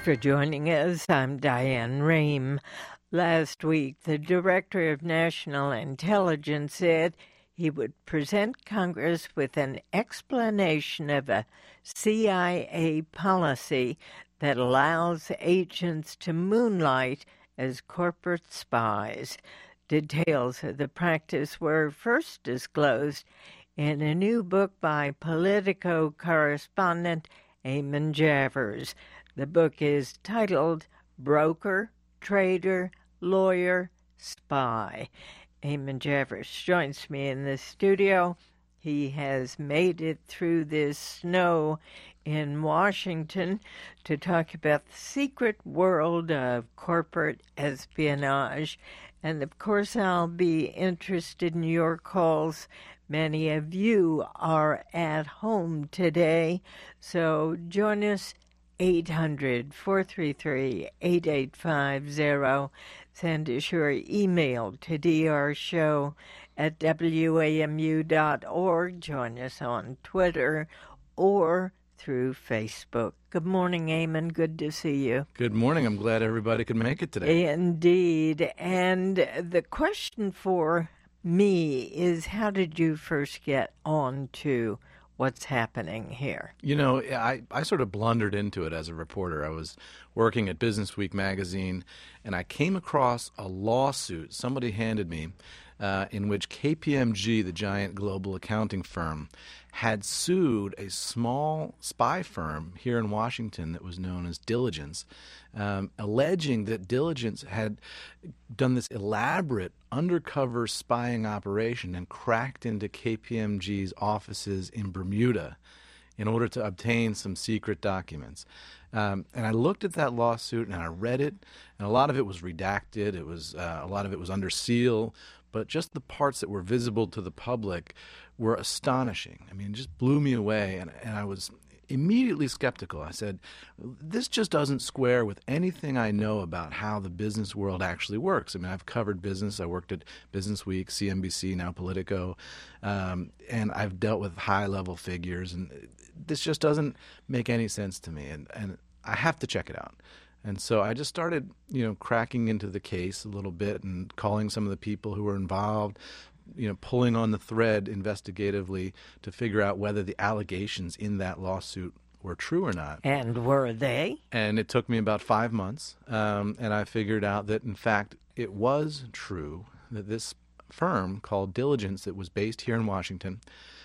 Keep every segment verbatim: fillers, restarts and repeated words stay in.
for joining us. I'm Diane Rehm. Last week, the Director of National Intelligence said he would present Congress with an explanation of a C I A policy that allows agents to moonlight as corporate spies. Details of the practice were first disclosed in a new book by Politico correspondent Eamon Javers. The book is titled Broker, Trader, Lawyer, Spy. Eamon Javers joins me in the studio. He has made it through this snow in Washington to talk about the secret world of corporate espionage. And, of course, I'll be interested in your calls. Many of you are at home today, so join us, eight hundred, four three three, eight eight five zero. Send us your email to drshow at w a m u dot org. Join us on Twitter or through Facebook. Good morning, Eamon. Good to see you. Good morning. I'm glad everybody could make it today. Indeed. And the question for me is, how did you first get on to what's happening here? You know, I, I sort of blundered into it as a reporter. I was working at Business Week magazine, and I came across a lawsuit somebody handed me uh, in which K P M G, the giant global accounting firm, had sued a small spy firm here in Washington that was known as Diligence, um, alleging that Diligence had done this elaborate undercover spying operation and cracked into K P M G's offices in Bermuda in order to obtain some secret documents. Um, and I looked at that lawsuit and I read it, and a lot of it was redacted. It was uh, a lot of it was under seal, but just the parts that were visible to the public were astonishing. I mean, it just blew me away, and, and I was immediately skeptical. I said, this just doesn't square with anything I know about how the business world actually works. I mean, I've covered business. I worked at Business Week, C N B C, now Politico, um, and I've dealt with high-level figures, and this just doesn't make any sense to me, and, and I have to check it out. And so I just started, you know, cracking into the case a little bit and calling some of the people who were involved, you know, pulling on the thread investigatively to figure out whether the allegations in that lawsuit were true or not. And were they? And it took me about five months, um, and I figured out that, in fact, it was true that this firm called Diligence, that was based here in Washington,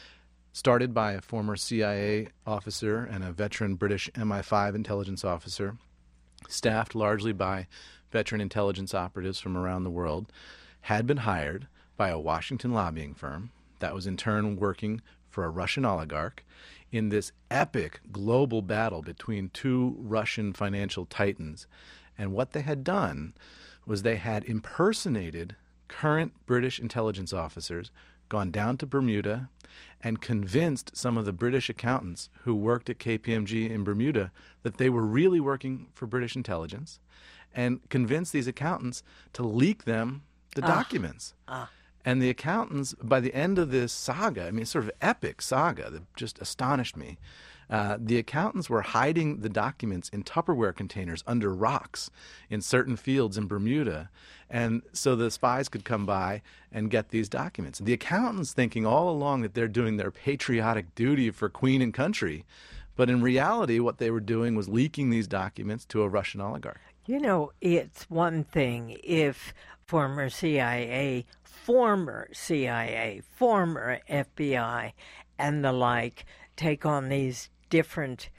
started by a former C I A officer and a veteran British M I five intelligence officer, staffed largely by veteran intelligence operatives from around the world, had been hired by a Washington lobbying firm that was in turn working for a Russian oligarch in this epic global battle between two Russian financial titans. And what they had done was they had impersonated current British intelligence officers, gone down to Bermuda, and convinced some of the British accountants who worked at K P M G in Bermuda that they were really working for British intelligence, and convinced these accountants to leak them the Ah. documents. Ah. And the accountants, by the end of this saga, I mean, sort of epic saga that just astonished me, uh, the accountants were hiding the documents in Tupperware containers under rocks in certain fields in Bermuda. And so the spies could come by and get these documents. The accountants thinking all along that they're doing their patriotic duty for Queen and country. But in reality, what they were doing was leaking these documents to a Russian oligarch. You know, it's one thing if former C I A, former C I A, former F B I, and the like take on these different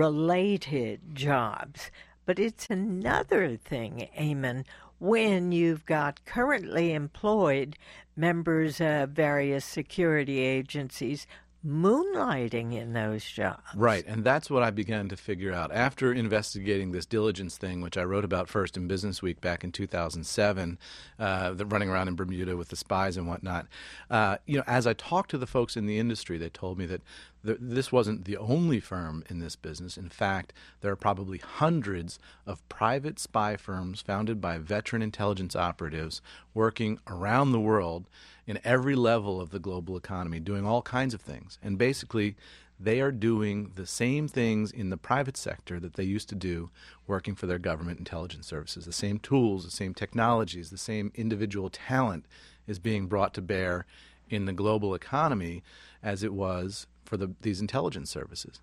related jobs. But it's another thing, Eamon, when you've got currently employed members of various security agencies moonlighting in those jobs. Right, and that's what I began to figure out after investigating this Diligence thing, which I wrote about first in Business Week back in two thousand seven, uh, the running around in Bermuda with the spies and whatnot. Uh, you know, as I talked to the folks in the industry, they told me that th- this wasn't the only firm in this business. In fact, there are probably hundreds of private spy firms founded by veteran intelligence operatives working around the world in every level of the global economy, doing all kinds of things. And basically, they are doing the same things in the private sector that they used to do working for their government intelligence services. The same tools, the same technologies, the same individual talent is being brought to bear in the global economy as it was for the, these intelligence services.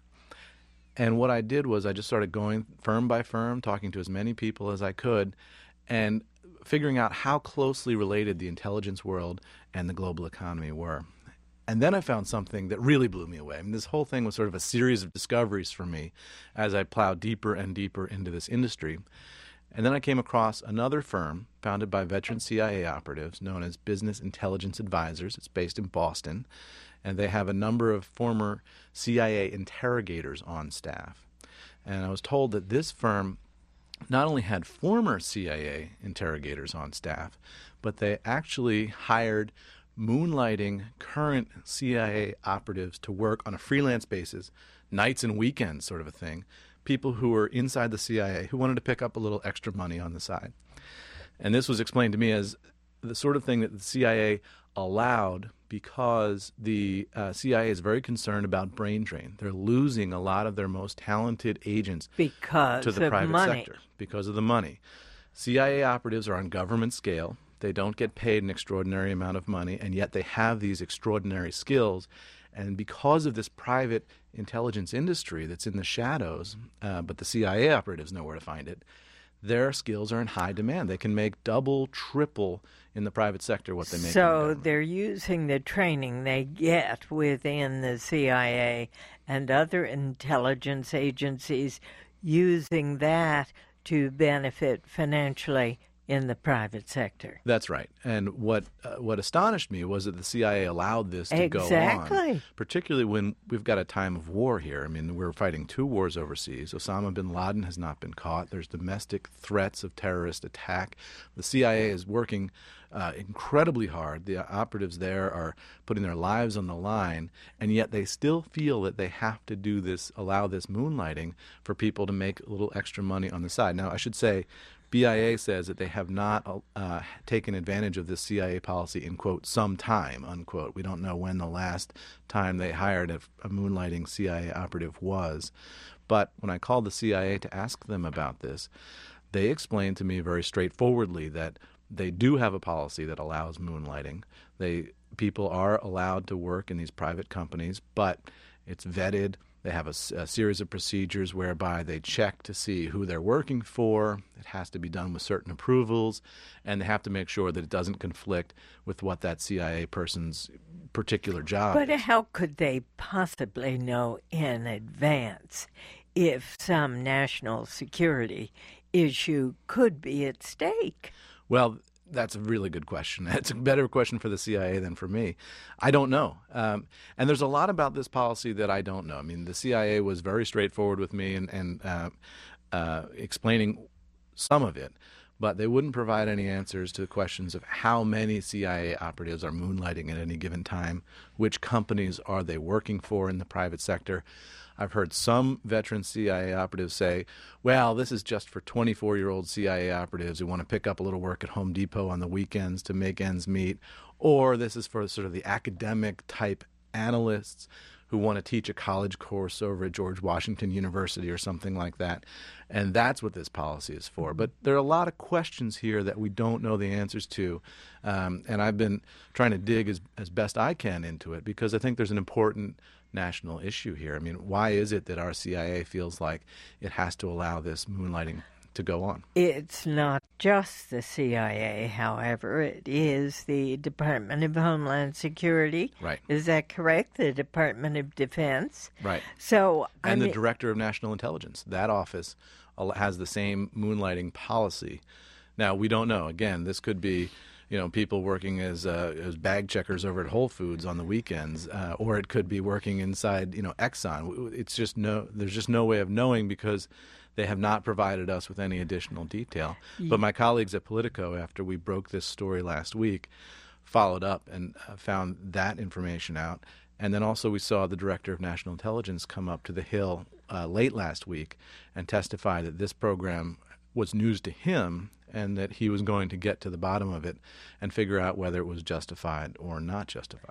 And what I did was I just started going firm by firm, talking to as many people as I could, and figuring out how closely related the intelligence world and the global economy were. And then I found something that really blew me away. I mean, this whole thing was sort of a series of discoveries for me as I plowed deeper and deeper into this industry. And then I came across another firm founded by veteran C I A operatives known as Business Intelligence Advisors. It's based in Boston, and they have a number of former C I A interrogators on staff. And I was told that this firm not only had former C I A interrogators on staff, but they actually hired moonlighting current C I A operatives to work on a freelance basis, nights and weekends sort of a thing, people who were inside the C I A who wanted to pick up a little extra money on the side. And this was explained to me as the sort of thing that the C I A allowed because the uh, C I A is very concerned about brain drain. They're losing a lot of their most talented agents because to the of private money. sector because of the money. C I A operatives are on government scale. They don't get paid an extraordinary amount of money, and yet they have these extraordinary skills. And because of this private intelligence industry that's in the shadows, uh, but the C I A operatives know where to find it, their skills are in high demand. They can make double, triple in the private sector what they make in the So government. they're using the training they get within the C I A and other intelligence agencies, using that to benefit financially in the private sector. That's right. And what uh, what astonished me was that the C I A allowed this to go on, Exactly. particularly when we've got a time of war here. I mean, we're fighting two wars overseas. Osama bin Laden has not been caught. There's domestic threats of terrorist attack. The C I A is working uh, incredibly hard. The operatives there are putting their lives on the line, and yet they still feel that they have to do this, allow this moonlighting for people to make a little extra money on the side. Now, I should say, B I A says that they have not uh, taken advantage of this C I A policy in, quote, some time, unquote. We don't know when the last time they hired a, a moonlighting C I A operative was. But when I called the C I A to ask them about this, they explained to me very straightforwardly that they do have a policy that allows moonlighting. They people are allowed to work in these private companies, but it's vetted. They have a, a series of procedures whereby they check to see who they're working for. It has to be done with certain approvals, and they have to make sure that it doesn't conflict with what that C I A person's particular job But is. how could they possibly know in advance if some national security issue could be at stake? Well, that's a really good question. It's a better question for the C I A than for me. I don't know. Um, and there's a lot about this policy that I don't know. I mean, the C I A was very straightforward with me and, and uh, uh, explaining some of it, but they wouldn't provide any answers to the questions of how many C I A operatives are moonlighting at any given time, which companies are they working for in the private sector. I've heard some veteran C I A operatives say, well, this is just for twenty-four-year-old C I A operatives who want to pick up a little work at Home Depot on the weekends to make ends meet, or this is for sort of the academic-type analysts who want to teach a college course over at George Washington University or something like that. And that's what this policy is for. But there are a lot of questions here that we don't know the answers to. Um, and I've been trying to dig as, as best I can into it because I think there's an important national issue here. I mean, why is it that our C I A feels like it has to allow this moonlighting to go on? It's not just the C I A, however. It is the Department of Homeland Security. Right. Is that correct? The Department of Defense. Right. So, I And the mean, Director of National Intelligence. That office al- has the same moonlighting policy. Now, we don't know. Again, this could be, you know, people working as uh, as bag checkers over at Whole Foods on the weekends, uh, or it could be working inside, you know, Exxon. It's just no, there's just no way of knowing because they have not provided us with any additional detail. But my colleagues at Politico, after we broke this story last week, followed up and uh, found that information out. And then also we saw the Director of National Intelligence come up to the Hill uh, late last week and testify that this program was news to him and that he was going to get to the bottom of it and figure out whether it was justified or not justified.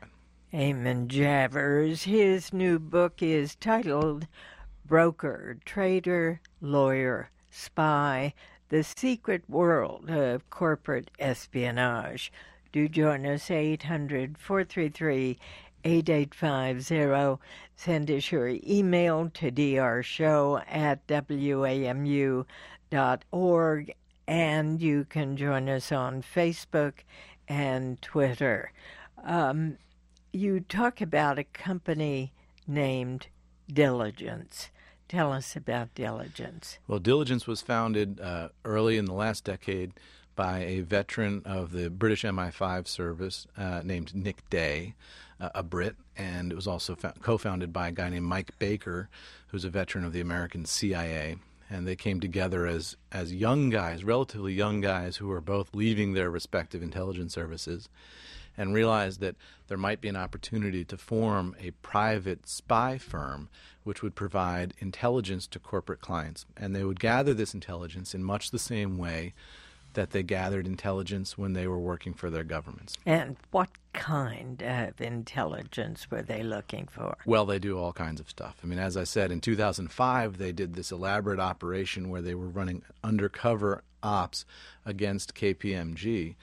Eamon Javers. His new book is titled Broker, Trader, Lawyer, Spy, The Secret World of Corporate Espionage. Do join us, eight hundred, four three three, eight eight five zero. Send us your email to drshow at wamu dot org, and you can join us on Facebook and Twitter. Um, you talk about a company named Diligence. Tell us about Diligence. Well, Diligence was founded uh, early in the last decade by a veteran of the British M I five service uh, named Nick Day, uh, a Brit, and it was also fo- co-founded by a guy named Mike Baker, who's a veteran of the American C I A. And they came together as, as young guys, relatively young guys, who were both leaving their respective intelligence services, and realized that there might be an opportunity to form a private spy firm which would provide intelligence to corporate clients. And they would gather this intelligence in much the same way that they gathered intelligence when they were working for their governments. And what kind of intelligence were they looking for? Well, they do all kinds of stuff. I mean, as I said, in two thousand five, they did this elaborate operation where they were running undercover ops against K P M G.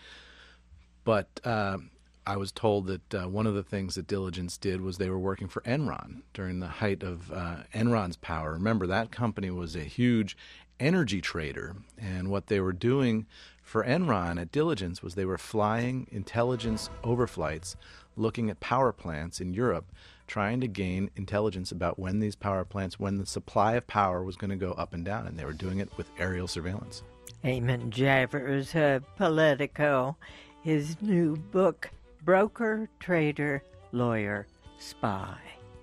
But uh, I was told that uh, one of the things that Diligence did was they were working for Enron during the height of uh, Enron's power. Remember, that company was a huge energy trader, and what they were doing for Enron at Diligence was they were flying intelligence overflights, looking at power plants in Europe, trying to gain intelligence about when these power plants, when the supply of power was going to go up and down, and they were doing it with aerial surveillance. Eamon Javers of Politico. His new book, Broker, Trader, Lawyer, Spy.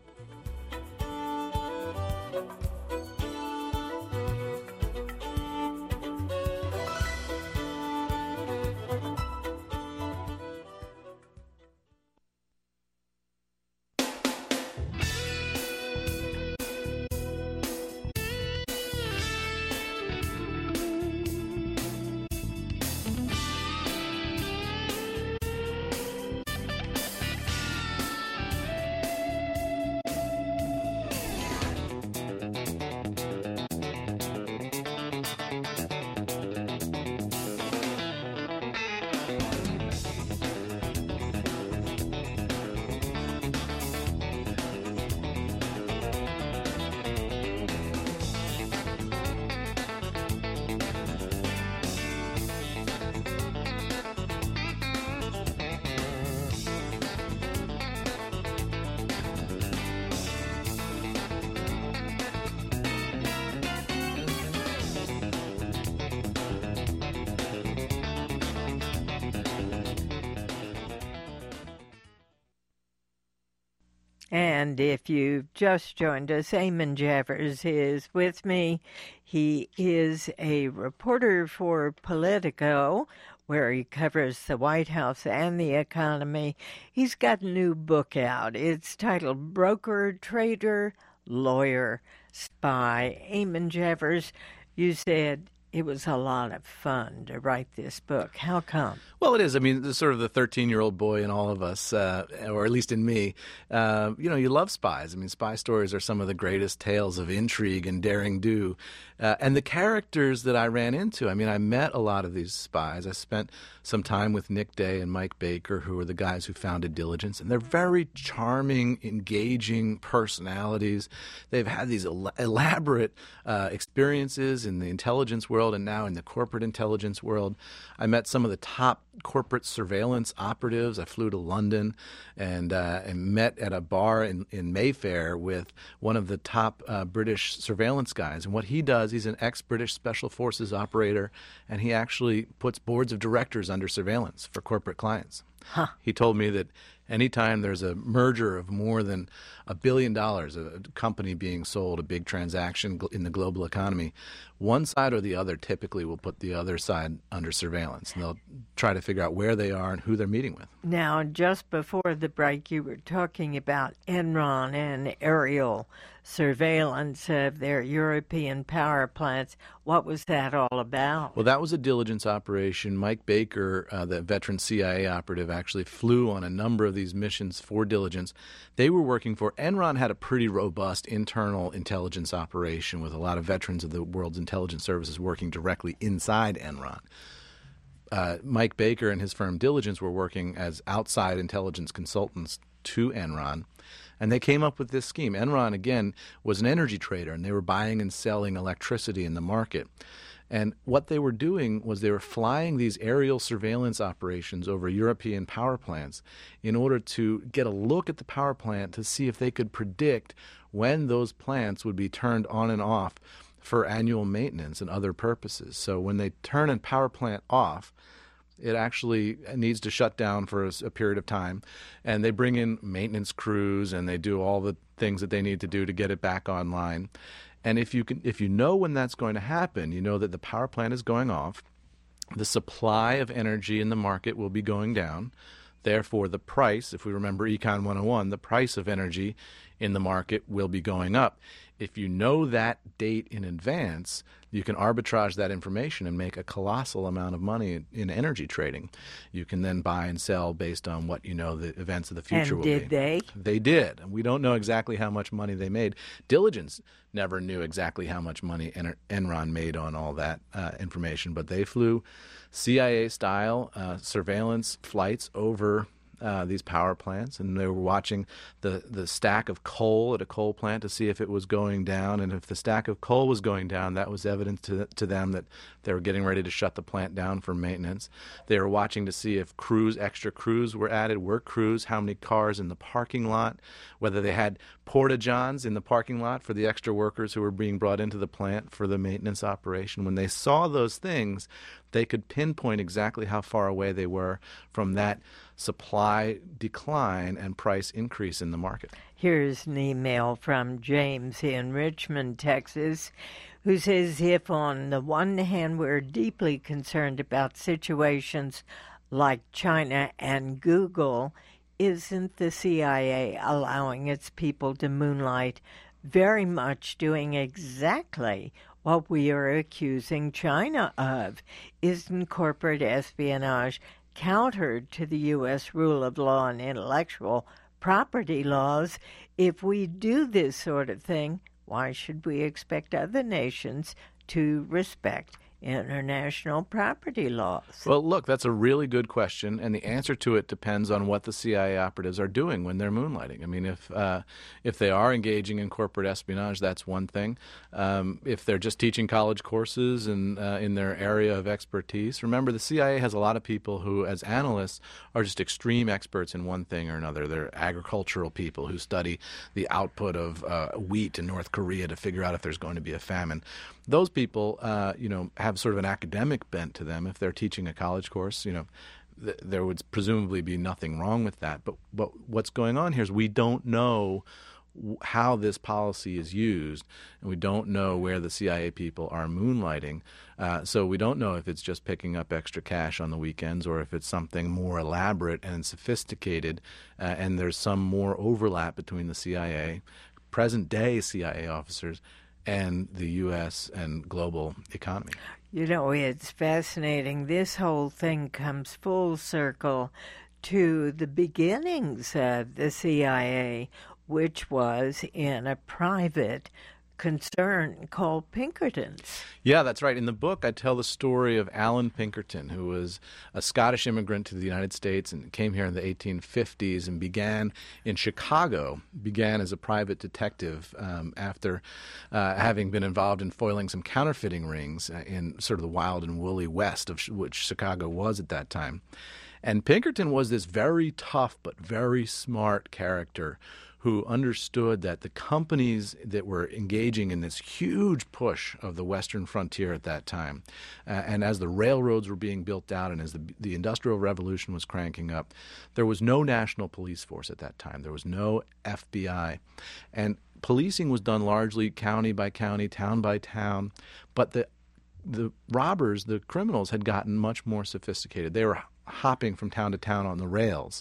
And if you've just joined us, Eamon Javers is with me. He is a reporter for Politico, where he covers the White House and the economy. He's got a new book out. It's titled Broker, Trader, Lawyer, Spy. Eamon Javers, you said it was a lot of fun to write this book. How come? Well, it is. I mean, sort of the thirteen-year-old boy in all of us, uh, or at least in me, uh, you know, you love spies. I mean, spy stories are some of the greatest tales of intrigue and daring do. Uh, and the characters that I ran into, I mean, I met a lot of these spies. I spent some time with Nick Day and Mike Baker, who were the guys who founded Diligence. And they're very charming, engaging personalities. They've had these el- elaborate uh, experiences in the intelligence world and now in the corporate intelligence world. I met some of the top corporate surveillance operatives. I flew to London and, uh, and met at a bar in, in Mayfair with one of the top uh, British surveillance guys. And what he does, he's an ex-British Special Forces operator, and he actually puts boards of directors under surveillance for corporate clients. Huh. He told me that anytime there's a merger of more than a billion dollars, a company being sold, a big transaction in the global economy, one side or the other typically will put the other side under surveillance, and they'll try to figure out where they are and who they're meeting with. Now, just before the break, you were talking about Enron and aerial surveillance of their European power plants. What was that all about? Well, that was a diligence operation. Mike Baker, uh, the veteran C I A operative, actually flew on a number of these missions for diligence. They were working for Enron had a pretty robust internal intelligence operation with a lot of veterans of the world's intelligence services working directly inside Enron. Uh, Mike Baker and his firm Diligence were working as outside intelligence consultants to Enron, and they came up with this scheme. Enron, again, was an energy trader, and they were buying and selling electricity in the market. And what they were doing was they were flying these aerial surveillance operations over European power plants in order to get a look at the power plant to see if they could predict when those plants would be turned on and off for annual maintenance and other purposes. So when they turn a power plant off, it actually needs to shut down for a, a period of time, and they bring in maintenance crews and they do all the things that they need to do to get it back online. And if you can, if you know when that's going to happen, you know that the power plant is going off, the supply of energy in the market will be going down. Therefore, the price, if we remember Econ one oh one, the price of energy in the market will be going up. If you know that date in advance, you can arbitrage that information and make a colossal amount of money in, in energy trading. You can then buy and sell based on what you know the events of the future and will did be. they? They did. And we don't know exactly how much money they made. Diligence never knew exactly how much money En- Enron made on all that uh, information, but they flew C I A-style uh, surveillance flights over Uh, these power plants, and they were watching the, the stack of coal at a coal plant to see if it was going down. And if the stack of coal was going down, that was evidence to, to them that they were getting ready to shut the plant down for maintenance. They were watching to see if crews, extra crews were added, work crews, how many cars in the parking lot, whether they had porta-johns in the parking lot for the extra workers who were being brought into the plant for the maintenance operation. When they saw those things, they could pinpoint exactly how far away they were from that supply decline and price increase in the market. Here's an email from James in Richmond, Texas, who says, if on the one hand we're deeply concerned about situations like China and Google, isn't the C I A allowing its people to moonlight very much doing exactly what we are accusing China of? Isn't corporate espionage counter to the U S rule of law and intellectual property laws? If we do this sort of thing, why should we expect other nations to respect international property laws? Well, look, that's a really good question, and the answer to it depends on what the C I A operatives are doing when they're moonlighting. I mean, if uh, if they are engaging in corporate espionage, that's one thing. Um, if they're just teaching college courses and uh, in their area of expertise, remember the C I A has a lot of people who, as analysts, are just extreme experts in one thing or another. They're agricultural people who study the output of uh, wheat in North Korea to figure out if there's going to be a famine. Those people, uh, you know, have sort of an academic bent to them. If they're teaching a college course, you know, th- there would presumably be nothing wrong with that. But but what's going on here is we don't know w- how this policy is used, and we don't know where the C I A people are moonlighting. Uh, so we don't know if it's just picking up extra cash on the weekends or if it's something more elaborate and sophisticated, uh, and there's some more overlap between the C I A, present-day C I A officers, and the U S and global economy. You know, it's fascinating. This whole thing comes full circle to the beginnings of the C I A, which was in a private concern called Pinkerton's. Yeah, that's right. In the book, I tell the story of Alan Pinkerton, who was a Scottish immigrant to the United States and came here in the eighteen fifties and began in Chicago, began as a private detective um, after uh, having been involved in foiling some counterfeiting rings uh, in sort of the wild and woolly west of sh- which Chicago was at that time. And Pinkerton was this very tough but very smart character who understood that the companies that were engaging in this huge push of the western frontier at that time, uh, and as the railroads were being built out and as the, the Industrial Revolution was cranking up, there was no national police force at that time. There was no F B I. And policing was done largely county by county, town by town, but the the robbers, the criminals, had gotten much more sophisticated. They were hopping from town to town on the rails.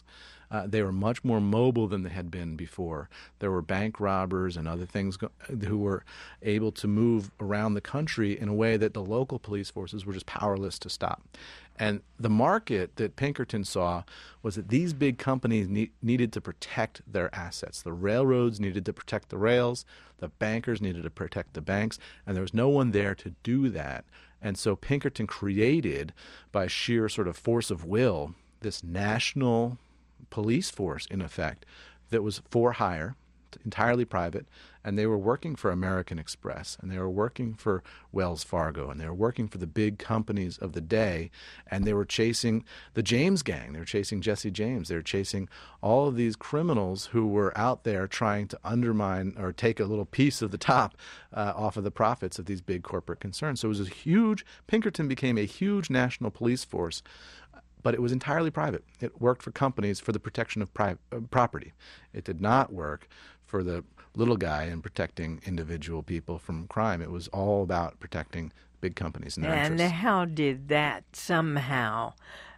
Uh, they were much more mobile than they had been before. There were bank robbers and other things go- who were able to move around the country in a way that the local police forces were just powerless to stop. And the market that Pinkerton saw was that these big companies ne- needed to protect their assets. The railroads needed to protect the rails, the bankers needed to protect the banks, and there was no one there to do that. And so Pinkerton created, by sheer sort of force of will, this national police force, in effect, that was for hire, entirely private, and they were working for American Express, and they were working for Wells Fargo, and they were working for the big companies of the day, and they were chasing the James gang. They were chasing Jesse James. They were chasing all of these criminals who were out there trying to undermine or take a little piece of the top uh, off of the profits of these big corporate concerns. So it was a huge, Pinkerton became a huge national police force, but it was entirely private. It worked for companies for the protection of pri- uh, property. It did not work for the little guy and protecting individual people from crime. It was all about protecting big companies and their And interests. how did that somehow,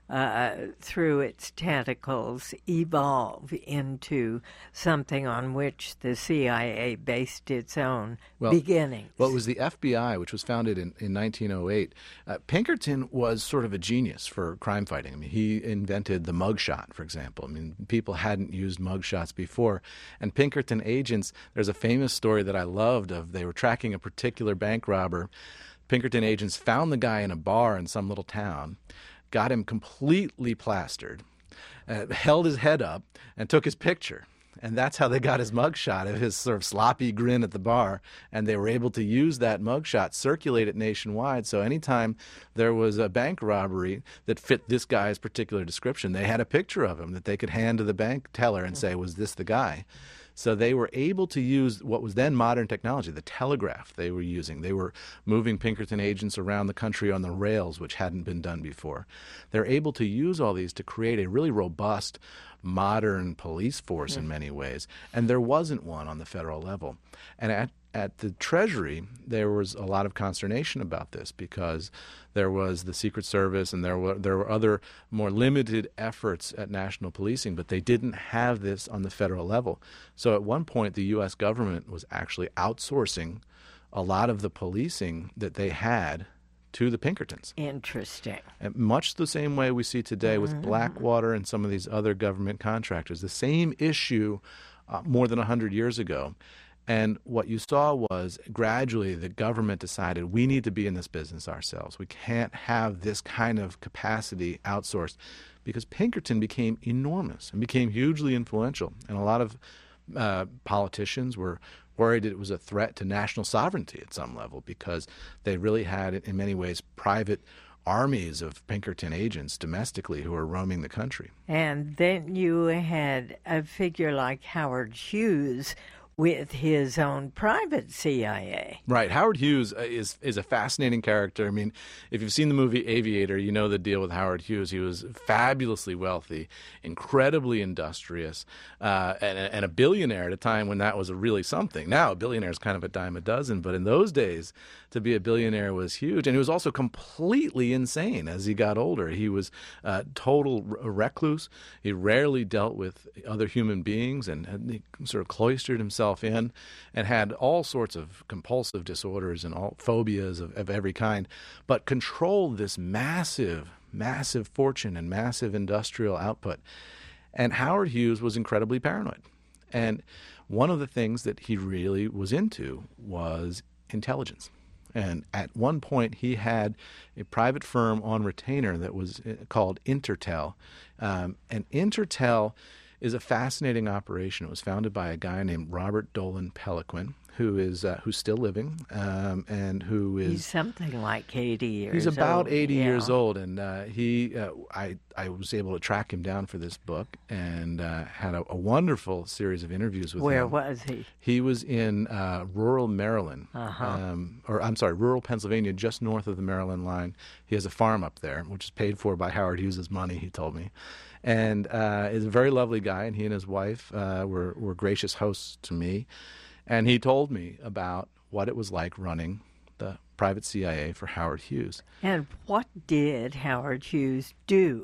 uh, through its tentacles, evolve into something on which the C I A based its own Well, beginnings? Well, it was the F B I, which was founded in, in nineteen oh eight. Uh, Pinkerton was sort of a genius for crime fighting. I mean, he invented the mugshot, for example. I mean, people hadn't used mugshots before. And Pinkerton agents, there's a famous story that I loved of they were tracking a particular bank robber. Pinkerton agents found the guy in a bar in some little town, got him completely plastered, uh, held his head up, and took his picture. And that's how they got his mugshot of his sort of sloppy grin at the bar. And they were able to use that mugshot, circulate it nationwide. So anytime there was a bank robbery that fit this guy's particular description, they had a picture of him that they could hand to the bank teller and say, was this the guy? So they were able to use what was then modern technology, the telegraph they were using. They were moving Pinkerton agents around the country on the rails, which hadn't been done before. They're able to use all these to create a really robust, modern police force in many ways. And there wasn't one on the federal level. And at At the Treasury, there was a lot of consternation about this because there was the Secret Service and there were there were other more limited efforts at national policing, but they didn't have this on the federal level. So at one point, the U S government was actually outsourcing a lot of the policing that they had to the Pinkertons. Interesting. And much the same way we see today with Mm-hmm. Blackwater and some of these other government contractors. The same issue uh, more than one hundred years ago. And what you saw was gradually the government decided we need to be in this business ourselves. We can't have this kind of capacity outsourced because Pinkerton became enormous and became hugely influential. And a lot of uh, politicians were worried it was a threat to national sovereignty at some level because they really had, in many ways, private armies of Pinkerton agents domestically who were roaming the country. And then you had a figure like Howard Hughes with his own private C I A. Right. Howard Hughes is is a fascinating character. I mean, if you've seen the movie Aviator, you know the deal with Howard Hughes. He was fabulously wealthy, incredibly industrious, uh, and, and a billionaire at a time when that was really something. Now, a billionaire is kind of a dime a dozen, but in those days, to be a billionaire was huge. And he was also completely insane as he got older. He was uh, total r- recluse. He rarely dealt with other human beings and had, he sort of cloistered himself in and had all sorts of compulsive disorders and all phobias of, of every kind, but controlled this massive, massive fortune and massive industrial output. And Howard Hughes was incredibly paranoid. And one of the things that he really was into was intelligence. And at one point, he had a private firm on retainer that was called Intertel. Um, and Intertel is a fascinating operation. It was founded by a guy named Robert Dolan Peliquin, who is uh, who's still living um, and who is He's something like eighty years old. He's about eighty yeah. years old, and uh, he uh, I I was able to track him down for this book and uh, had a, a wonderful series of interviews with Where him. was he? He was in uh, rural Maryland, Uh-huh. um, or I'm sorry, rural Pennsylvania, just north of the Maryland line. He has a farm up there, which is paid for by Howard Hughes' money, he told me. And uh, is a very lovely guy, and he and his wife uh, were, were gracious hosts to me. And he told me about what it was like running the private C I A for Howard Hughes. And what did Howard Hughes do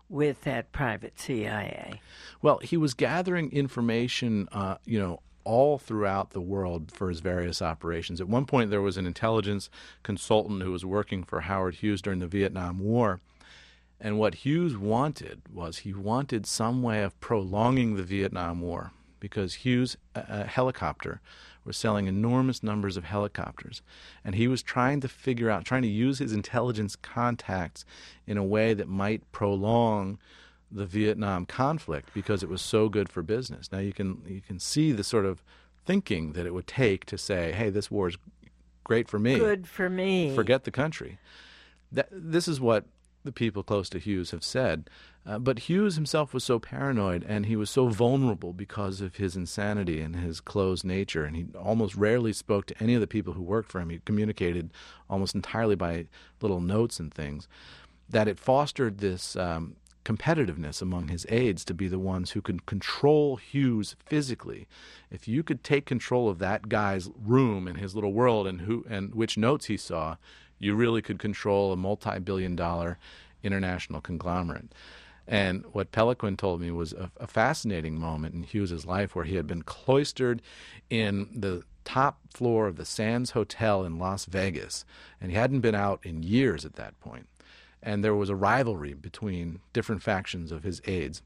with that private C I A? Well, he was gathering information, uh, you know, all throughout the world for his various operations. At one point, there was an intelligence consultant who was working for Howard Hughes during the Vietnam War. And what Hughes wanted was he wanted some way of prolonging the Vietnam War, because Hughes, a, a helicopter, was selling enormous numbers of helicopters. And he was trying to figure out, trying to use his intelligence contacts in a way that might prolong the Vietnam conflict because it was so good for business. Now you can you can see the sort of thinking that it would take to say, hey, this war is great for me. Good for me. Forget the country. That, this is what the people close to Hughes have said. Uh, but Hughes himself was so paranoid, and he was so vulnerable because of his insanity and his closed nature, and he almost rarely spoke to any of the people who worked for him. He communicated almost entirely by little notes and things, that it fostered this um, competitiveness among his aides to be the ones who could control Hughes physically. If you could take control of that guy's room and his little world and who and which notes he saw, you really could control a multi-billion dollar international conglomerate. And what Peloquin told me was a, a fascinating moment in Hughes's life where he had been cloistered in the top floor of the Sands Hotel in Las Vegas, and he hadn't been out in years at that point. And there was a rivalry between different factions of his aides.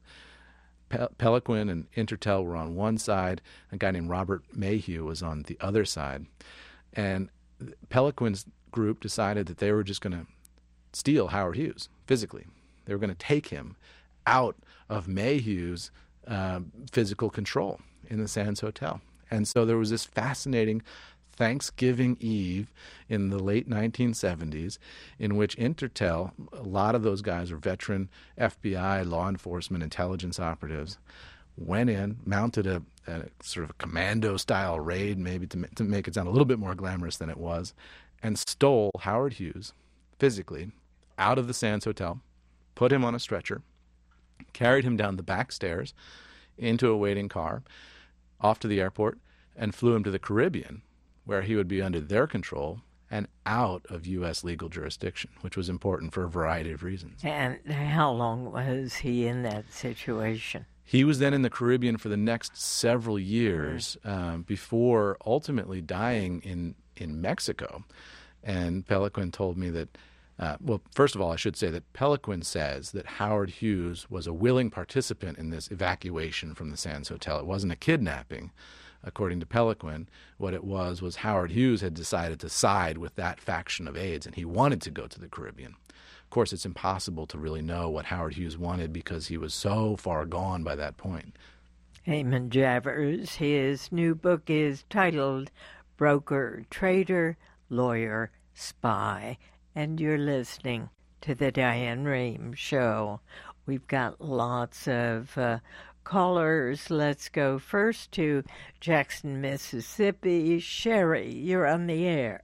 Pe- Peloquin and Intertel were on one side. A guy named Robert Mayhew was on the other side. And Peloquin's group decided that they were just going to steal Howard Hughes physically. They were going to take him out of Mayhew's uh, physical control in the Sands Hotel. And so there was this fascinating Thanksgiving Eve in the late nineteen seventies in which Intertel, a lot of those guys are veteran F B I, law enforcement, intelligence operatives, went in, mounted a, a sort of a commando-style raid, maybe to, to make it sound a little bit more glamorous than it was, and stole Howard Hughes physically out of the Sands Hotel, put him on a stretcher, carried him down the back stairs into a waiting car, off to the airport, and flew him to the Caribbean, where he would be under their control and out of U S legal jurisdiction, which was important for a variety of reasons. And how long was he in that situation? He was then in the Caribbean for the next several years um, before ultimately dying in, in Mexico. And Peloquin told me that, uh, well, first of all, I should say that Peloquin says that Howard Hughes was a willing participant in this evacuation from the Sands Hotel. It wasn't a kidnapping. According to Peloquin, what it was was Howard Hughes had decided to side with that faction of aides, and he wanted to go to the Caribbean. Of course, it's impossible to really know what Howard Hughes wanted because he was so far gone by that point. Eamon Javers, his new book is titled Broker, Trader, Lawyer, Spy, and you're listening to the Diane Rehm Show. We've got lots of uh, callers. Let's go first to Jackson, Mississippi. Sherry, you're on the air.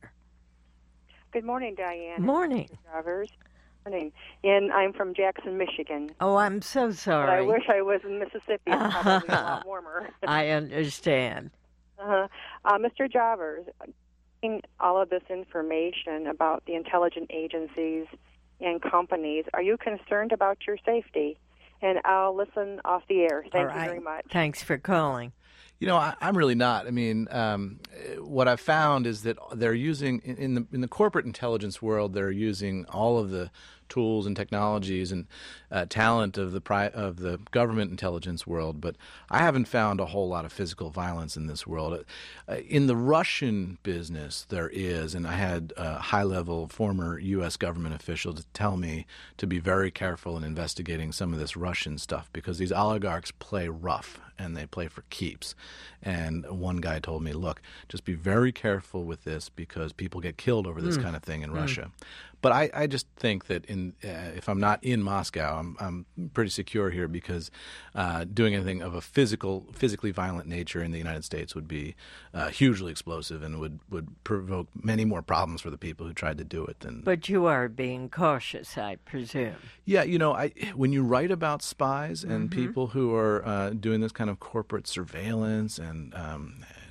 Good morning, Diane. Morning. Drivers. Morning. And I'm from Jackson, Michigan. Oh, I'm so sorry. But I wish I was in Mississippi. It's probably a lot warmer. I understand. Uh-huh. Uh, Mister Javers, all of this information about the intelligence agencies and companies, are you concerned about your safety? And I'll listen off the air. Thank All you right. very much. Thanks for calling. You know, I, I'm really not. I mean, um, what I've found is that they're using in, in the in the corporate intelligence world, they're using all of the tools and technologies and uh, talent of the pri- of the government intelligence world. But I haven't found a whole lot of physical violence in this world. Uh, in the Russian business, there is, and I had a high-level former U S government official to tell me to be very careful in investigating some of this Russian stuff because these oligarchs play rough and they play for keeps. And one guy told me, look, just be very careful with this because people get killed over this mm. kind of thing in mm. Russia. But I, I just think that in uh, if I'm not in Moscow, I'm, I'm pretty secure here because uh, doing anything of a physical, physically violent nature in the United States would be uh, hugely explosive and would, would provoke many more problems for the people who tried to do it. Than. But you are being cautious, I presume. Yeah, you know, I, when you write about spies and mm-hmm. people who are uh, doing this kind of corporate surveillance and um,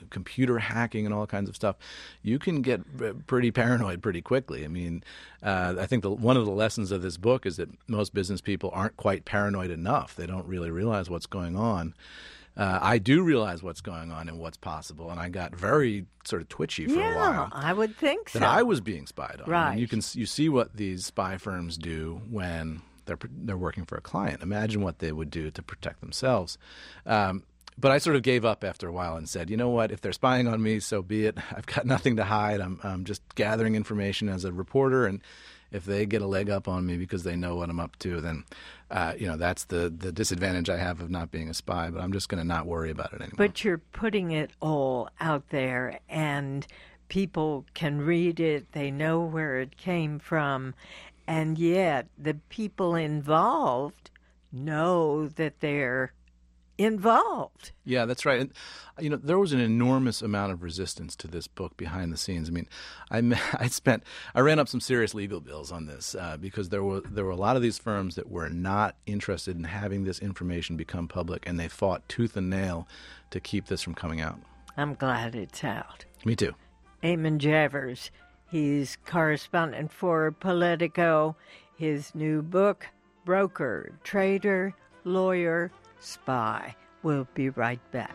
computer hacking and all kinds of stuff, you can get pretty paranoid pretty quickly. I mean, uh, I think the, one of the lessons of this book is that most business people aren't quite paranoid enough. They don't really realize what's going on. Uh, I do realize what's going on and what's possible, and I got very sort of twitchy for yeah, a while. I would think so. That I was being spied on. Right. And you can you see what these spy firms do when they're they're working for a client. Imagine what they would do to protect themselves. Um, but I sort of gave up after a while and said, you know what? If they're spying on me, so be it. I've got nothing to hide. I'm I'm just gathering information as a reporter, and if they get a leg up on me because they know what I'm up to, then, uh, you know, that's the, the disadvantage I have of not being a spy. But I'm just going to not worry about it anymore. But you're putting it all out there, and people can read it. They know where it came from. And yet the people involved know that they're involved. Yeah, that's right. And, you know, there was an enormous amount of resistance to this book behind the scenes. I mean, I I spent I ran up some serious legal bills on this uh, because there were there were a lot of these firms that were not interested in having this information become public, and they fought tooth and nail to keep this from coming out. I'm glad it's out. Me too. Eamon Javers, he's correspondent for Politico. His new book, Broker, Trader, Lawyer, Spy. We'll be right back.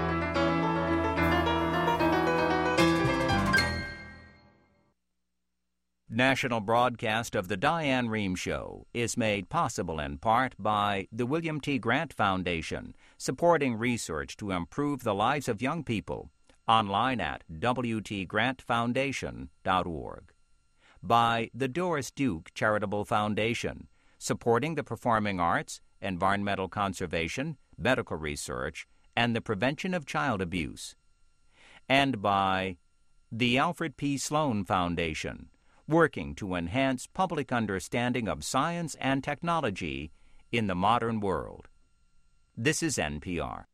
National broadcast of the Diane Rehm Show is made possible in part by the William T. Grant Foundation, supporting research to improve the lives of young people. Online at w t grant foundation dot org. By the Doris Duke Charitable Foundation, supporting the performing arts, environmental conservation, medical research, and the prevention of child abuse. And by the Alfred P. Sloan Foundation, working to enhance public understanding of science and technology in the modern world. This is N P R.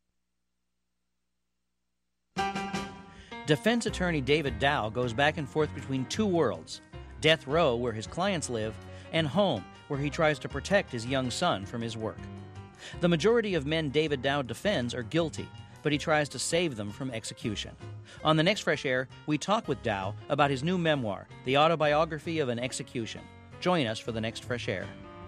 Defense attorney David Dow goes back and forth between two worlds, death row, where his clients live, and home, where he tries to protect his young son from his work. The majority of men David Dow defends are guilty, but he tries to save them from execution. On the next Fresh Air, we talk with Dow about his new memoir, The Autobiography of an Execution. Join us for the next Fresh Air.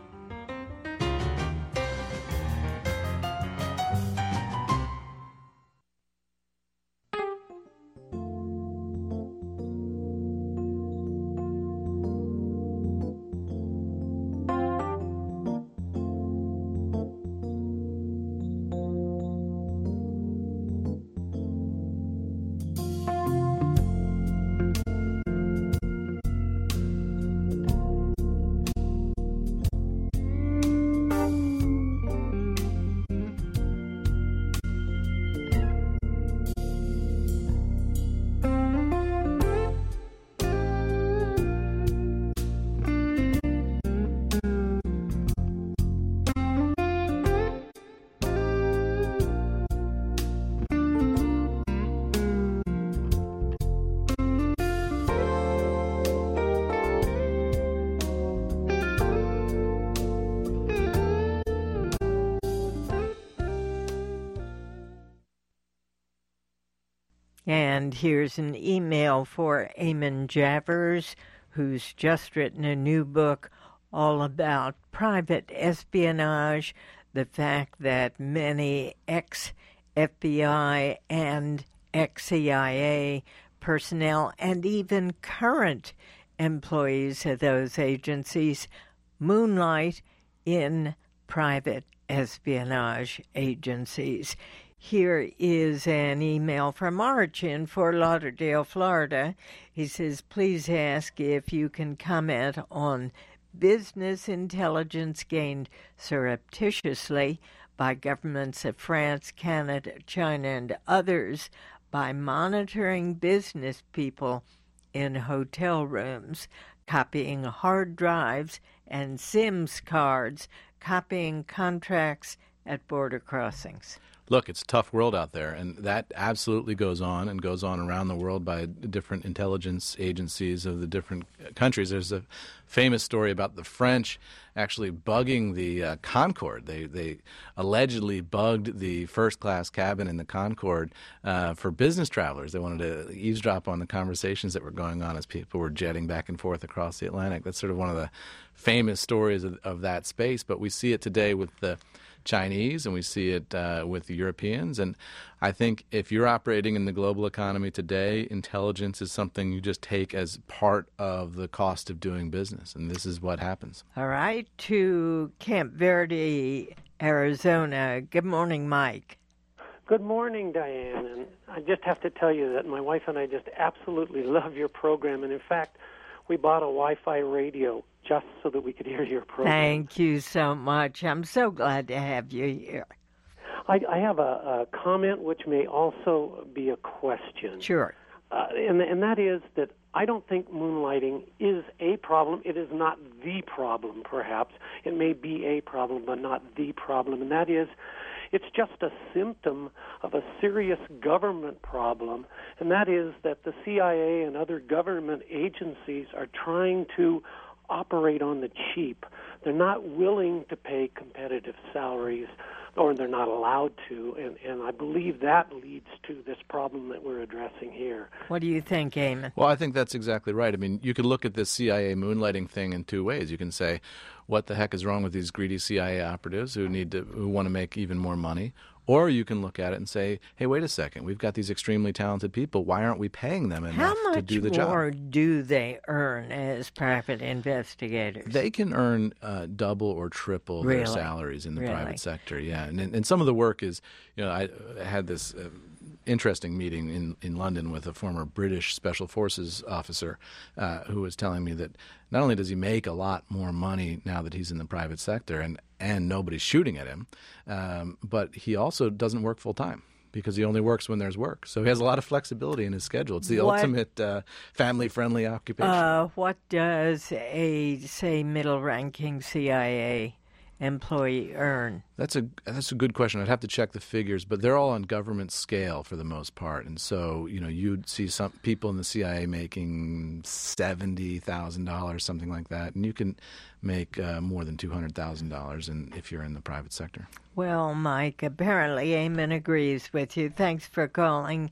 And here's an email for Eamon Javers, who's just written a new book all about private espionage, the fact that many ex-F B I and ex-C I A personnel and even current employees of those agencies moonlight in private espionage agencies. Here is an email from Arch in Fort Lauderdale, Florida. He says, please ask if you can comment on business intelligence gained surreptitiously by governments of France, Canada, China, and others by monitoring business people in hotel rooms, copying hard drives and SIMS cards, copying contracts at border crossings. Look, it's a tough world out there, and that absolutely goes on and goes on around the world by different intelligence agencies of the different countries. There's a famous story about the French actually bugging the uh, Concorde. They they allegedly bugged the first-class cabin in the Concorde uh, for business travelers. They wanted to eavesdrop on the conversations that were going on as people were jetting back and forth across the Atlantic. That's sort of one of the famous stories of, of that space, but we see it today with the Chinese, and we see it uh, with the Europeans. And I think if you're operating in the global economy today, intelligence is something you just take as part of the cost of doing business, and this is what happens. All right, to Camp Verde, Arizona. Good morning, Mike. Good morning, Diane. And I just have to tell you that my wife and I just absolutely love your program. And in fact, we bought a Wi-Fi radio just so that we could hear your program. Thank you so much. I'm so glad to have you here. I, I have a, a comment which may also be a question. Sure. Uh, and, and that is that I don't think moonlighting is a problem. It is not the problem, perhaps. It may be a problem, but not the problem. And that is, it's just a symptom of a serious government problem, and that is that the C I A and other government agencies are trying to operate on the cheap. They're not willing to pay competitive salaries, or they're not allowed to, and, and I believe that leads to this problem that we're addressing here. What do you think, Eamon? Well, I think that's exactly right. I mean, you could look at this C I A moonlighting thing in two ways. You can say, what the heck is wrong with these greedy C I A operatives who need to who want to make even more money? Or you can look at it and say, hey, wait a second, we've got these extremely talented people. Why aren't we paying them enough to do the job? How much more do they earn as private investigators? They can earn uh, double or triple really? their salaries in the really? private sector, yeah. And, and some of the work is, you know, I had this uh, interesting meeting in, in London with a former British Special Forces officer uh, who was telling me that not only does he make a lot more money now that he's in the private sector and, and nobody's shooting at him, um, but he also doesn't work full time because he only works when there's work. So he has a lot of flexibility in his schedule. It's the what, ultimate uh, family-friendly occupation. Uh, what does a, say, middle-ranking C I A employee earn? That's a that's a good question. I'd have to check the figures, but they're all on government scale for the most part. And so, you know, you'd see some people in the C I A making seventy thousand dollars, something like that, and you can make uh, more than two hundred thousand dollars in, if you're in the private sector. Well, Mike, apparently Eamon agrees with you. Thanks for calling.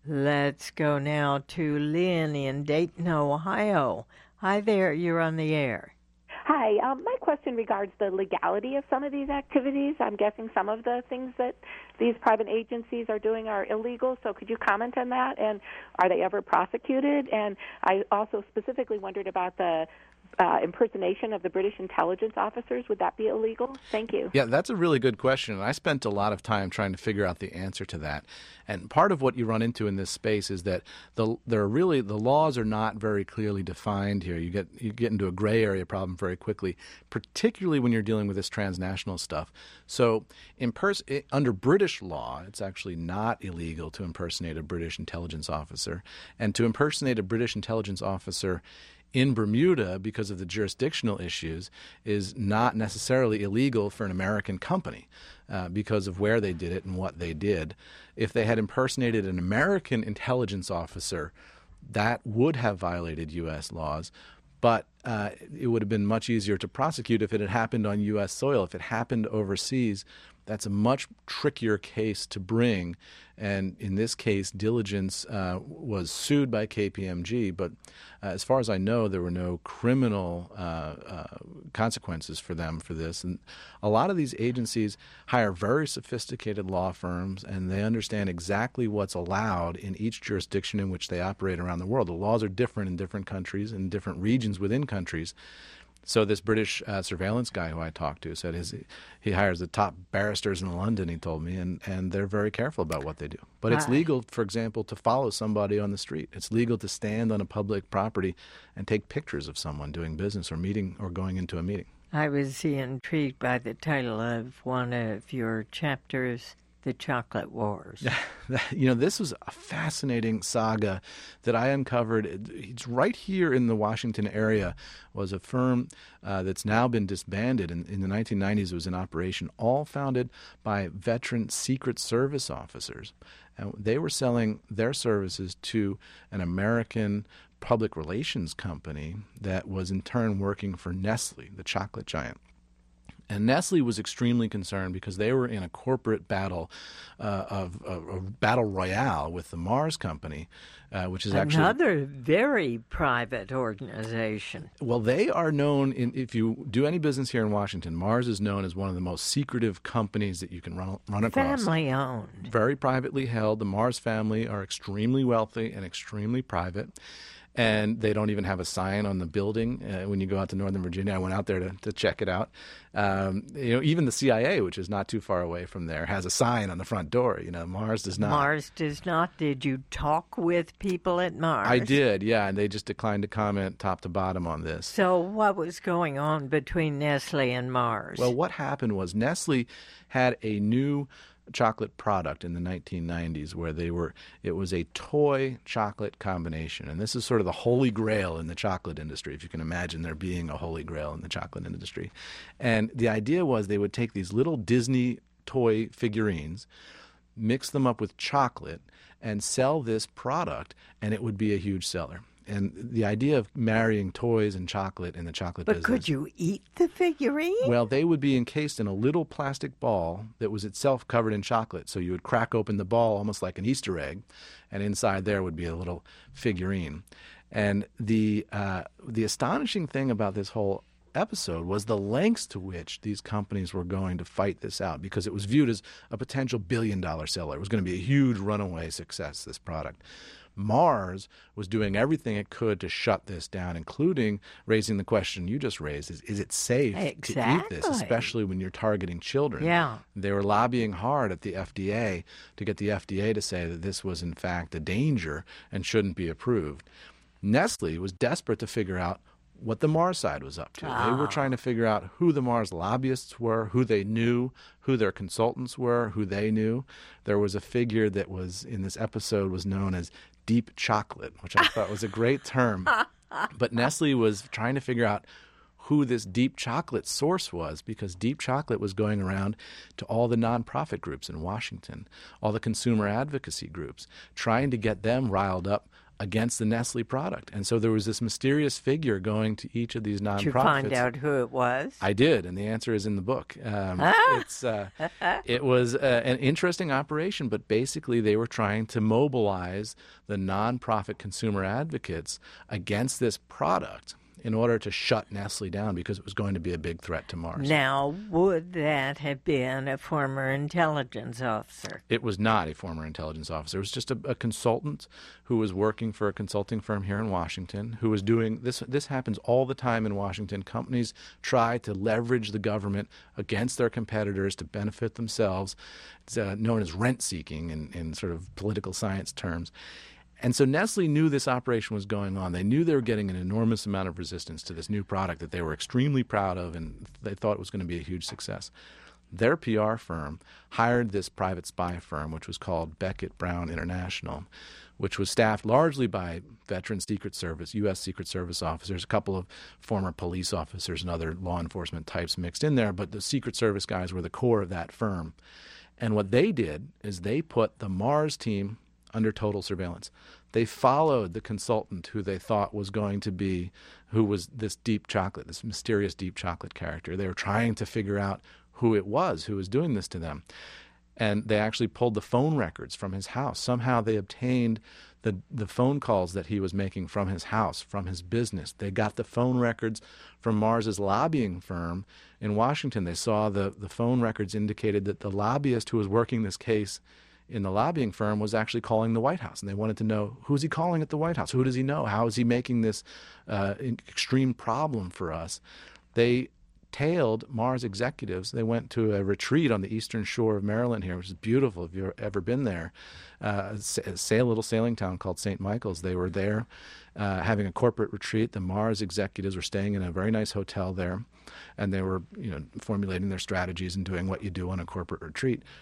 Let's go now to Lynn in Dayton, Ohio. Hi there, you're on the air. Hi. Um, my question regards the legality of some of these activities. I'm guessing some of the things that these private agencies are doing are illegal, so could you comment on that? And are they ever prosecuted? And I also specifically wondered about the uh, impersonation of the British intelligence officers. Would that be illegal? Thank you. Yeah, that's a really good question, and I spent a lot of time trying to figure out the answer to that. And part of what you run into in this space is that the there are really the laws are not very clearly defined here. You get you get into a gray area problem very quickly, particularly when you're dealing with this transnational stuff. So, in pers- under British law, it's actually not illegal to impersonate a British intelligence officer, and to impersonate a British intelligence officer in Bermuda, because of the jurisdictional issues, is not necessarily illegal for an American company uh, because of where they did it and what they did. If they had impersonated an American intelligence officer, that would have violated U S laws, but uh, it would have been much easier to prosecute if it had happened on U S soil. If it happened overseas, that's a much trickier case to bring. And in this case, Diligence uh, was sued by K P M G, but uh, as far as I know, there were no criminal uh, uh, consequences for them for this. And a lot of these agencies hire very sophisticated law firms, and they understand exactly what's allowed in each jurisdiction in which they operate around the world. The laws are different in different countries and different regions within countries. So this British uh, surveillance guy who I talked to said his, he hires the top barristers in London, he told me, and, and they're very careful about what they do. But it's legal, for example, to follow somebody on the street. It's legal to stand on a public property and take pictures of someone doing business or meeting or going into a meeting. I was intrigued by the title of one of your chapters, the chocolate wars? You know, this was a fascinating saga that I uncovered. It's right here in the Washington area was a firm uh, that's now been disbanded. In, in the nineteen nineties, it was in operation, all founded by veteran Secret Service officers. And they were selling their services to an American public relations company that was in turn working for Nestle, the chocolate giant. And Nestle was extremely concerned because they were in a corporate battle, uh, of, of, of battle royale with the Mars Company, uh, which is actually another very private organization. Well, they are known in, if you do any business here in Washington, Mars is known as one of the most secretive companies that you can run run across. Family owned, very privately held. The Mars family are extremely wealthy and extremely private. And they don't even have a sign on the building uh, when you go out to Northern Virginia. I went out there to, to check it out. Um, you know, even the C I A, which is not too far away from there, has a sign on the front door. You know, Mars does not. Mars does not. Did you talk with people at Mars? I did, yeah, and they just declined to comment top to bottom on this. So what was going on between Nestle and Mars? Well, what happened was Nestle had a new chocolate product in the nineteen nineties where they were it was a toy chocolate combination, and this is sort of the holy grail in the chocolate industry, if you can imagine there being a holy grail in the chocolate industry. And the idea was they would take these little Disney toy figurines, mix them up with chocolate, and sell this product, and it would be a huge seller. And the idea of marrying toys and chocolate in the chocolate but business. But could you eat the figurine? Well, they would be encased in a little plastic ball that was itself covered in chocolate. So you would crack open the ball almost like an Easter egg, and inside there would be a little figurine. And the uh, the astonishing thing about this whole episode was the lengths to which these companies were going to fight this out, because it was viewed as a potential billion-dollar seller. It was going to be a huge runaway success, this product. Mars was doing everything it could to shut this down, including raising the question you just raised, is, is it safe exactly. to eat this, especially when you're targeting children? Yeah. They were lobbying hard at the F D A to get the F D A to say that this was, in fact, a danger and shouldn't be approved. Nestle was desperate to figure out what the Mars side was up to. Ah. They were trying to figure out who the Mars lobbyists were, who they knew, who their consultants were, who they knew. There was a figure that was in this episode was known as Deep Chocolate, which I thought was a great term. But Nestle was trying to figure out who this Deep Chocolate source was, because Deep Chocolate was going around to all the nonprofit groups in Washington, all the consumer advocacy groups, trying to get them riled up against the Nestle product. And so there was this mysterious figure going to each of these nonprofits. Did you find out who it was? I did, and the answer is in the book. Um, ah! it's uh, it was uh, an interesting operation, but basically they were trying to mobilize the nonprofit consumer advocates against this product in order to shut Nestle down, because it was going to be a big threat to Mars. Now, would that have been a former intelligence officer? It was not a former intelligence officer. It was just a, a consultant who was working for a consulting firm here in Washington, who was doing this. This happens all the time in Washington. Companies try to leverage the government against their competitors to benefit themselves. It's uh, known as rent-seeking in, in sort of political science terms. And so Nestle knew this operation was going on. They knew they were getting an enormous amount of resistance to this new product that they were extremely proud of, and they thought it was going to be a huge success. Their P R firm hired this private spy firm, which was called Beckett Brown International, which was staffed largely by veteran Secret Service, U S Secret Service officers, a couple of former police officers and other law enforcement types mixed in there, but the Secret Service guys were the core of that firm. And what they did is they put the Mars team under total surveillance. They followed the consultant who they thought was going to be, who was this Deep Chocolate, this mysterious Deep Chocolate character. They were trying to figure out who it was who was doing this to them. And they actually pulled the phone records from his house. Somehow they obtained the, the phone calls that he was making from his house, from his business. They got the phone records from Mars's lobbying firm in Washington. They saw the, the phone records indicated that the lobbyist who was working this case in the lobbying firm was actually calling the White House, and they wanted to know, who's he calling at the White House? Who does he know? How is he making this uh, extreme problem for us? They tailed Mars executives. They went to a retreat on the eastern shore of Maryland here, which is beautiful if you've ever been there. Uh, a, a little sailing town called Saint Michael's. They were there uh, having a corporate retreat. The Mars executives were staying in a very nice hotel there, and they were, you know, formulating their strategies and doing what you do on a corporate retreat.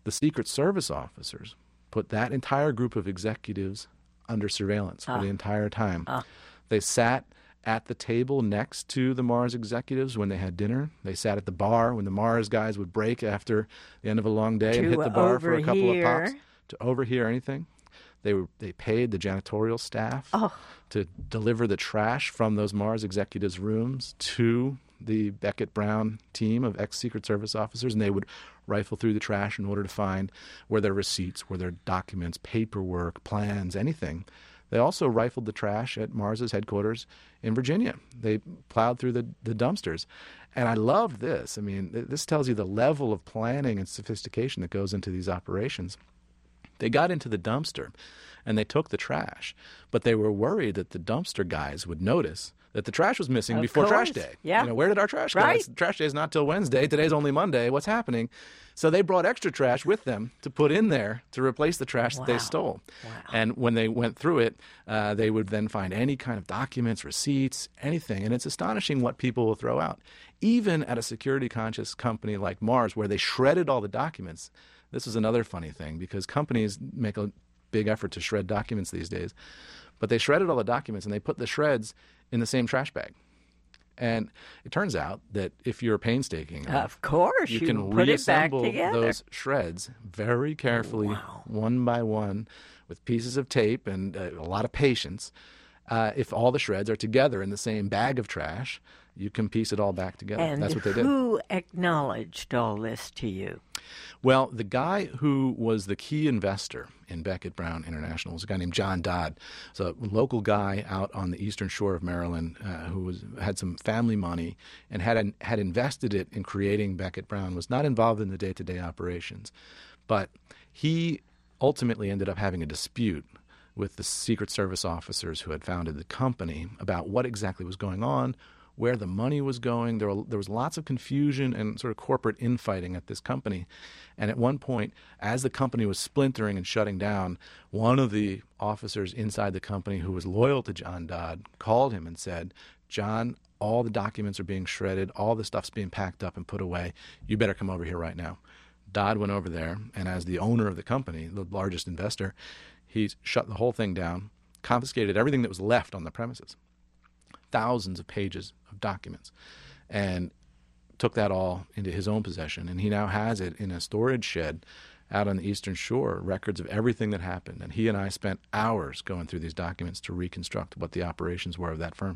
the Secret Service officers put that entire group of executives under surveillance for Ah. the entire time. Ah. They sat at the table next to the Mars executives when they had dinner. They sat at the bar when the Mars guys would break after the end of a long day and To hit the bar for a couple of overhear. pops to overhear anything. They were they paid the janitorial staff Oh. to deliver the trash from those Mars executives' rooms to the Beckett Brown team of ex-Secret Service officers, and they would rifle through the trash in order to find where their receipts, where their documents, paperwork, plans, anything. They also rifled the trash at Mars's headquarters in Virginia. They plowed through the, the dumpsters. And I love this. I mean, th- this tells you the level of planning and sophistication that goes into these operations. They got into the dumpster and they took the trash, but they were worried that the dumpster guys would notice that the trash was missing Of before trash course. day. Yeah. You know, where did our trash go? Right. It's, trash day is not till Wednesday. Today's only Monday. What's happening? So they brought extra trash with them to put in there to replace the trash that they Wow. stole. Wow. And when they went through it, uh, they would then find any kind of documents, receipts, anything. And it's astonishing what people will throw out. Even at a security-conscious company like Mars, where they shredded all the documents. This is another funny thing, because companies make a big effort to shred documents these days. But they shredded all the documents, and they put the shreds in the same trash bag. And it turns out that if you're painstaking enough, Of course, you, you can put it back reassemble together. those shreds very carefully, Wow. one by one, with pieces of tape and uh, a lot of patience. Uh, if all the shreds are together in the same bag of trash, you can piece it all back together. And That's what they did. who acknowledged all this to you? Well, the guy who was the key investor in Beckett Brown International was a guy named John Dodd. He's a local guy out on the eastern shore of Maryland uh, who was had some family money and had had invested it in creating Beckett Brown, was not involved in the day-to-day operations. But he ultimately ended up having a dispute with the Secret Service officers who had founded the company about what exactly was going on, where the money was going. There, were, there was lots of confusion and sort of corporate infighting at this company. And at one point, as the company was splintering and shutting down, one of the officers inside the company who was loyal to John Dodd called him and said, "John, all the documents are being shredded. All the stuff's being packed up and put away. You better come over here right now." Dodd went over there, and as the owner of the company, the largest investor, he shut the whole thing down, confiscated everything that was left on the premises, thousands of pages of documents, and took that all into his own possession. And he now has it in a storage shed out on the eastern shore, records of everything that happened. And he and I spent hours going through these documents to reconstruct what the operations were of that firm.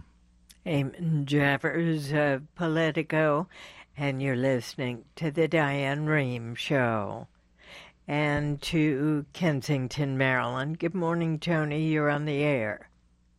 Eamon Javers of Politico, and you're listening to the Diane Rehm Show. And to Kensington, Maryland. Good morning, Tony. You're on the air.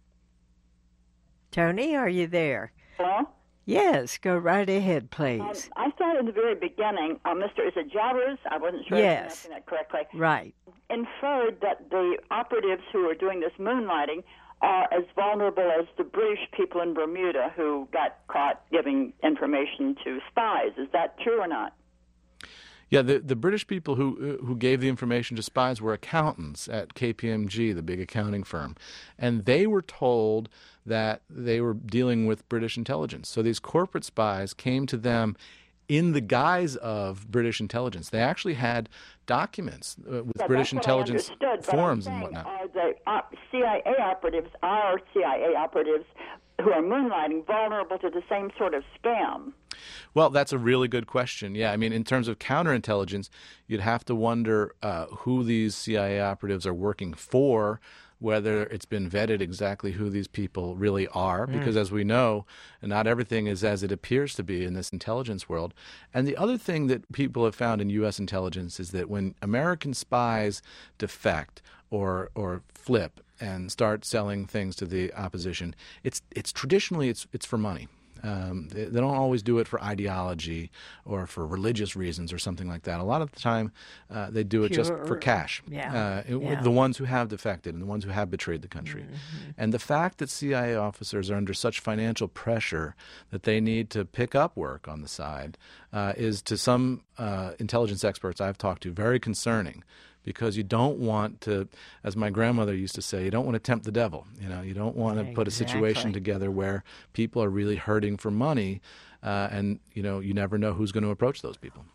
Tony, are you there? Hello? Yes, go right ahead, please. Um, I started at the very beginning. Uh, Mister Is it Javers? I wasn't sure if Yes. I'm pronouncing that correctly. Right. Inferred that the operatives who are doing this moonlighting are as vulnerable as the British people in Bermuda who got caught giving information to spies. Is that true or not? Yeah, the, the British people who who gave the information to spies were accountants at K P M G, the big accounting firm. And they were told that they were dealing with British intelligence. So these corporate spies came to them in the guise of British intelligence. They actually had documents uh, with Yeah, British that's what intelligence I understood, but I'm forms and saying, whatnot. Are the uh, C I A operatives, our C I A operatives, who are moonlighting, vulnerable to the same sort of scam? Well, that's a really good question. Yeah, I mean, in terms of counterintelligence, you'd have to wonder uh, who these C I A operatives are working for, whether it's been vetted exactly who these people really are, because as we know, not everything is as it appears to be in this intelligence world. And the other thing that people have found in U S intelligence is that when American spies defect or or flip and start selling things to the opposition, it's it's traditionally it's it's for money. Um, they, they don't always do it for ideology or for religious reasons or something like that. A lot of the time, uh, they do it just for Pure- cash. yeah, Uh, it- yeah. The ones who have defected and the ones who have betrayed the country. Mm-hmm. And the fact that C I A officers are under such financial pressure that they need to pick up work on the side uh, is, to some uh, intelligence experts I've talked to, very concerning. Because you don't want to, as my grandmother used to say, you don't want to tempt the devil. You know, you don't want to put a situation Exactly. together where people are really hurting for money, uh, and you know, you never know who's going to approach those people.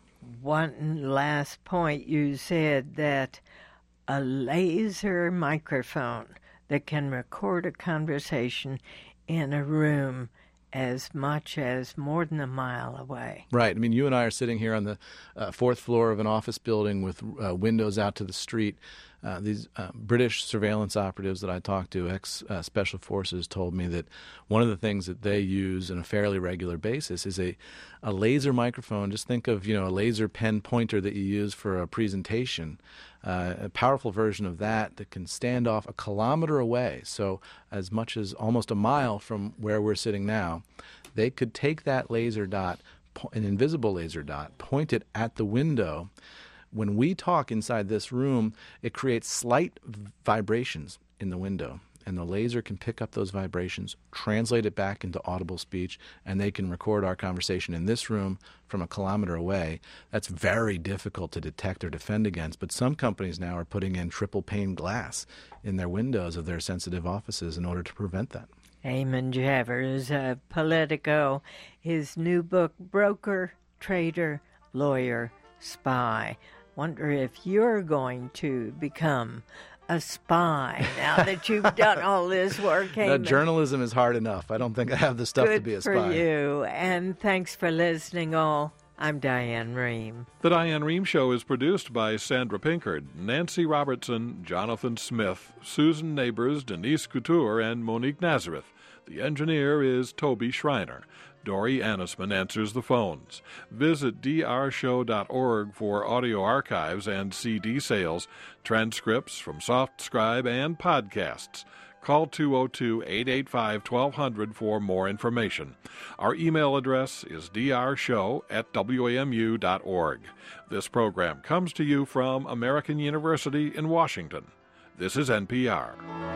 one last point. You said that a laser microphone that can record a conversation in a room as much as more than a mile away. Right. I mean, you and I are sitting here on the uh, fourth floor of an office building with uh, windows out to the street. Uh, these uh, British surveillance operatives that I talked to, ex-special uh, forces, told me that one of the things that they use on a fairly regular basis is a, a laser microphone. Just think of, you know, a laser pen pointer that you use for a presentation, uh, a powerful version of that that can stand off a kilometer away, so as much as almost a mile from where we're sitting now. They could take that laser dot, an invisible laser dot, point it at the window. When we talk inside this room, it creates slight vibrations in the window, and the laser can pick up those vibrations, translate it back into audible speech, and they can record our conversation in this room from a kilometer away. That's very difficult to detect or defend against, but some companies now are putting in triple pane glass in their windows of their sensitive offices in order to prevent that. Eamon Javers of Politico, his new book, Broker, Trader, Lawyer, Spy. Wonder if you're going to become a spy now that you've done all this work. No, journalism is hard enough. I don't think I have the stuff Good to be a spy. for you, and thanks for listening all. I'm Diane Rehm. The Diane Rehm Show is produced by Sandra Pinkard, Nancy Robertson, Jonathan Smith, Susan Neighbors, Denise Couture, and Monique Nazareth. The engineer is Toby Schreiner. Dory Annisman answers the phones. Visit d r show dot org for audio archives and C D sales, transcripts from SoftScribe, and podcasts. Call two oh two, eight eight five, twelve hundred for more information. Our email address is d r show at w a m u dot org. This program comes to you from American University in Washington. This is N P R.